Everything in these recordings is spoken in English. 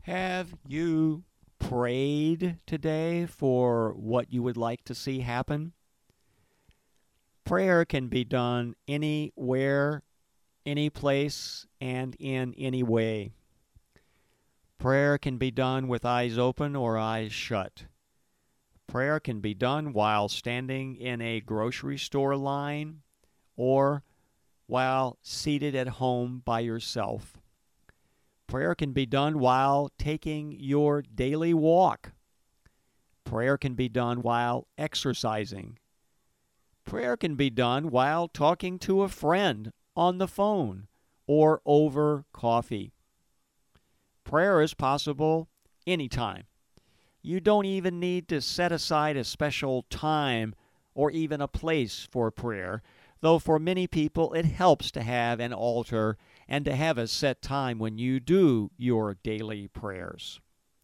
Have you prayed today for what you would like to see happen? Prayer can be done anywhere, any place, and in any way. Prayer can be done with eyes open or eyes shut. Prayer can be done while standing in a grocery store line or while seated at home by yourself. Prayer can be done while taking your daily walk. Prayer can be done while exercising. Prayer can be done while talking to a friend on the phone or over coffee. Prayer is possible anytime. You don't even need to set aside a special time or even a place for prayer, though for many people it helps to have an altar and to have a set time when you do your daily prayers.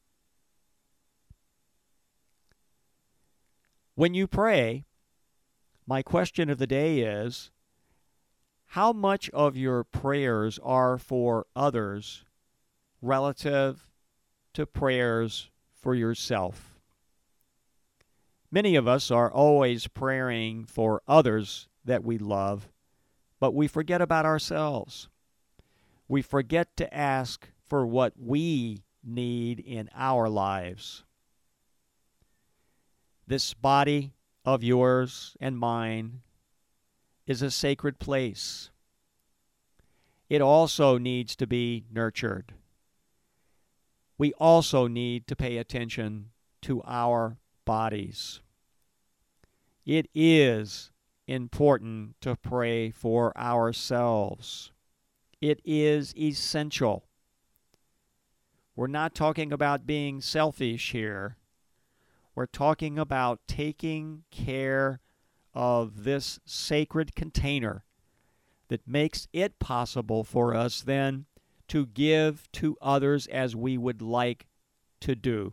When you pray, my question of the day is, how much of your prayers are for others relative to prayers for yourself? Many of us are always praying for others that we love, but we forget about ourselves. We forget to ask for what we need in our lives. This body of yours and mine is a sacred place. It also needs to be nurtured. We also need to pay attention to our bodies. It is important to pray for ourselves. It is essential. We're not talking about being selfish here. We're talking about taking care of this sacred container that makes it possible for us then to give to others as we would like to do.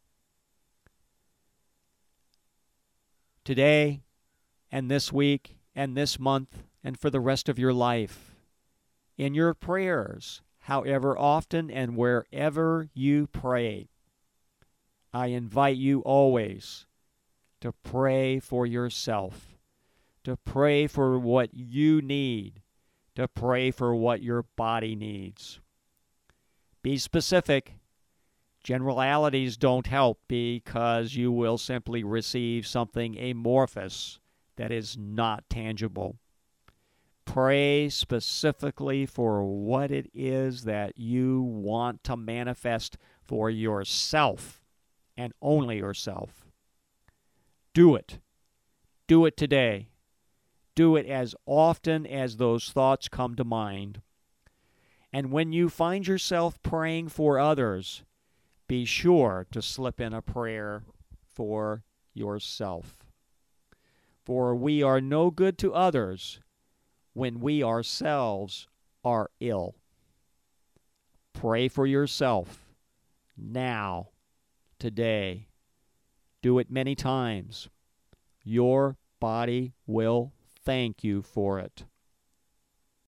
Today and this week and this month and for the rest of your life, in your prayers, however often and wherever you pray, I invite you always to pray for yourself, to pray for what you need, to pray for what your body needs. Be specific. Generalities don't help because you will simply receive something amorphous that is not tangible. Pray specifically for what it is that you want to manifest for yourself and only yourself. Do it. Do it today. Do it as often as those thoughts come to mind. And when you find yourself praying for others, be sure to slip in a prayer for yourself. For we are no good to others when we ourselves are ill. Pray for yourself now, today. Do it many times. Your body will thank you for it.